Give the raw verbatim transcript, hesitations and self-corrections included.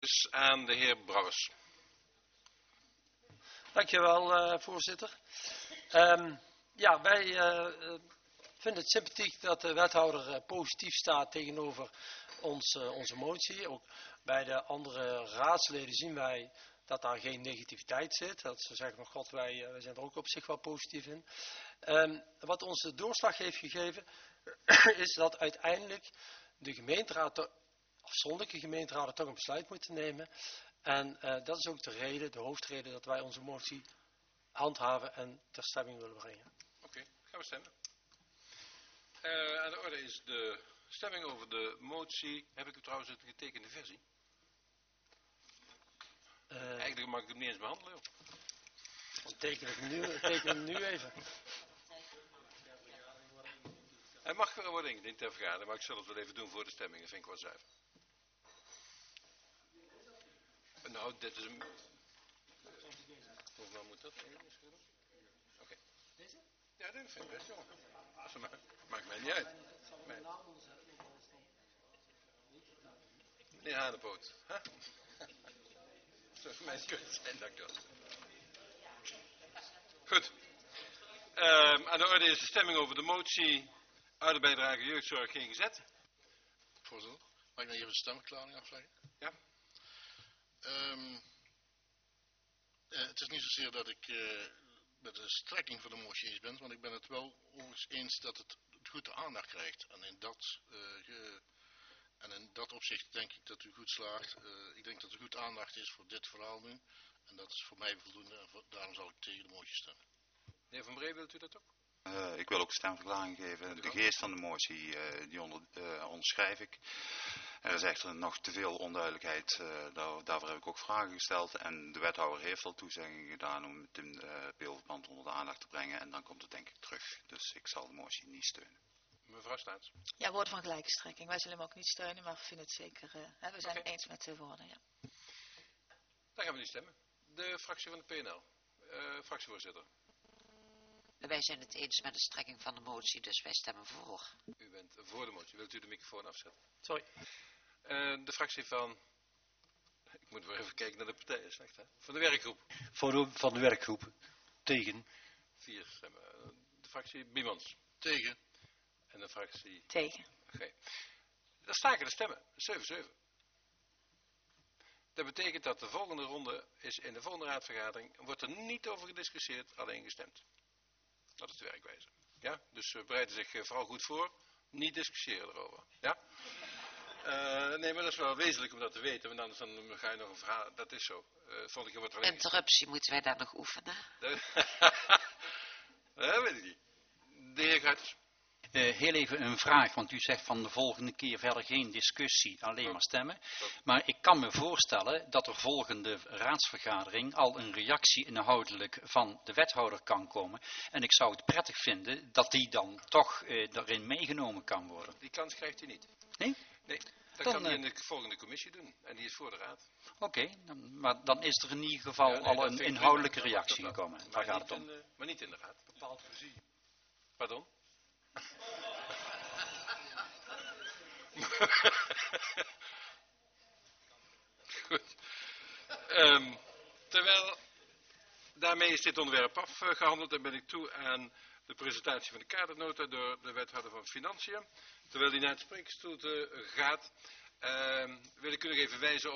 Dus aan de heer Brouwers. Dankjewel, uh, voorzitter. Um, ja, wij uh, vinden het sympathiek dat de wethouder uh, positief staat tegenover ons, uh, onze motie. Ook bij de andere raadsleden zien wij dat daar geen negativiteit zit. Dat ze zeggen van god, wij, uh, wij zijn er ook op zich wel positief in. Um, wat ons de doorslag heeft gegeven is dat uiteindelijk de gemeenteraad, afzonderlijke gemeenteraden toch een besluit moeten nemen. En uh, dat is ook de reden, de hoofdreden dat wij onze motie handhaven en ter stemming willen brengen. Oké, okay, gaan we stemmen. Uh, aan de orde is de stemming over de motie. Heb ik u trouwens een getekende versie? Uh, Eigenlijk mag ik hem niet eens behandelen. Joh. Dan teken ik hem nu, teken hem nu even. Hij mag worden ingediend ter vergadering, maar ik zal het wel even doen voor de stemming. Dat vind ik wel zuiver. Nou, dit is een... Hoeveel moet dat? Oké. Okay. Deze? Ja, dat vind ik best, jongen. Dat maakt, maakt mij niet uit. Nee. Meneer Hanepoot. Huh? Dat zou mijn kut zijn, dank u wel. Goed. Um, aan de orde is de stemming over de motie ouderbijdrage jeugdzorg geen gezet. Voorzitter, mag ik nou even de stemverklaring afleggen? Ja. Um, uh, het is niet zozeer dat ik uh, met de strekking van de motie eens ben, want ik ben het wel overigens eens dat het, het goed de aandacht krijgt. En in dat, uh, ge, en in dat opzicht denk ik dat u goed slaagt. Uh, ik denk dat er goed aandacht is voor dit verhaal nu. En dat is voor mij voldoende en voor, daarom zal ik tegen de motie stemmen. Meneer Van Bree, wilt u dat ook? Uh, ik wil ook stemverklaring geven. De geest van de motie, uh, die onder, uh, onderschrijf ik. Er is echter nog te veel onduidelijkheid. Uh, daar, daarvoor heb ik ook vragen gesteld. En de wethouder heeft al toezeggingen gedaan om het in uh, Beelverband onder de aandacht te brengen. En dan komt het denk ik terug. Dus ik zal de motie niet steunen. Mevrouw Staats. Ja, woord van gelijke strekking. Wij zullen hem ook niet steunen, maar we vinden het zeker... Uh, hè, we zijn okay. het eens met de woorden, ja. Dan gaan we nu stemmen. De fractie van de P N L. Uh, fractievoorzitter. Wij zijn het eens met de strekking van de motie, dus wij stemmen voor. U bent voor de motie. Wilt u de microfoon afzetten? Sorry. Uh, de fractie van... Ik moet weer even kijken naar de partijen, slecht hè? Van de werkgroep. Voor de, van de werkgroep. Tegen. Vier stemmen. De fractie Biemans. Tegen. En de fractie... Tegen. Oké. Okay. Dan staken de stemmen. zeven zeven. Dat betekent dat de volgende ronde is in de volgende raadvergadering. Wordt er niet over gediscussieerd, alleen gestemd. Dat is de werkwijze. Ja? Dus uh, bereiden zich uh, vooral goed voor. Niet discussiëren erover. Ja? Uh, nee, maar dat is wel wezenlijk om dat te weten. Want anders dan ga je nog een verhaal. Dat is zo. Uh, volgende keer wordt er alleen... Interruptie, moeten wij daar nog oefenen? Dat weet ik niet. De heer Gruiters. Uh, heel even een vraag, want u zegt van de volgende keer verder geen discussie, alleen oh. maar stemmen. Oh. Maar ik kan me voorstellen dat er volgende raadsvergadering al een reactie inhoudelijk van de wethouder kan komen. En ik zou het prettig vinden dat die dan toch uh, erin meegenomen kan worden. Die kans krijgt u niet. Nee? Nee, dat dan, kan hij uh, in de volgende commissie doen. En die is voor de raad. Oké, okay, maar dan is er in ieder geval ja, nee, al een inhoudelijke prima, reactie dat dat gekomen. Waar gaat het om? De, maar niet in de raad. Bepaald voorzien. Pardon? Goed. Um, terwijl daarmee is dit onderwerp afgehandeld en ben ik toe aan de presentatie van de kadernota door de wethouder van Financiën. Terwijl die naar het spreekstoel gaat, um, wil ik u nog even wijzen op